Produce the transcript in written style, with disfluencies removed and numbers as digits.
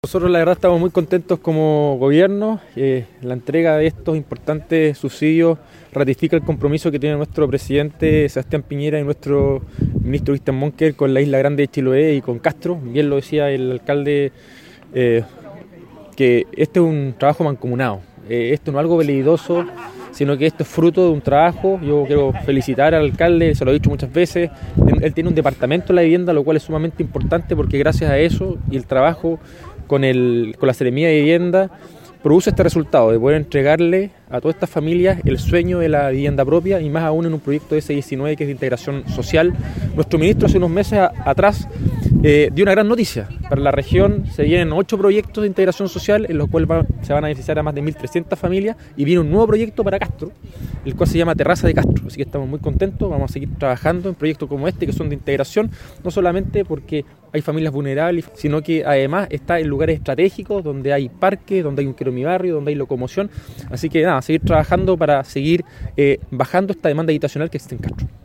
Nosotros la verdad estamos muy contentos como gobierno. La entrega de estos importantes subsidios ratifica el compromiso que tiene nuestro presidente Sebastián Piñera y nuestro ministro Cristian Monker con la Isla Grande de Chiloé y con Castro. Bien lo decía el alcalde, que este es un trabajo mancomunado. Esto no es algo veleidoso, sino que esto es fruto de un trabajo. Yo quiero felicitar al alcalde, se lo he dicho muchas veces. Él tiene un departamento de la vivienda, lo cual es sumamente importante porque gracias a eso y el trabajo con la Seremía de Vivienda produce este resultado de poder entregarle a todas estas familias el sueño de la vivienda propia y más aún en un proyecto de S19 que es de integración social. Nuestro ministro hace unos meses atrás dio una gran noticia. Para la región se vienen 8 proyectos de integración social en los cuales se van a beneficiar a más de 1.300 familias y viene un nuevo proyecto para Castro, el cual se llama Terraza de Castro. Así que estamos muy contentos, vamos a seguir trabajando en proyectos como este que son de integración, no solamente porque hay familias vulnerables, sino que además está en lugares estratégicos donde hay parques, donde hay un Quiero Mi Barrio, donde hay locomoción. Así que nada, seguir trabajando para seguir bajando esta demanda habitacional que existe en Castro.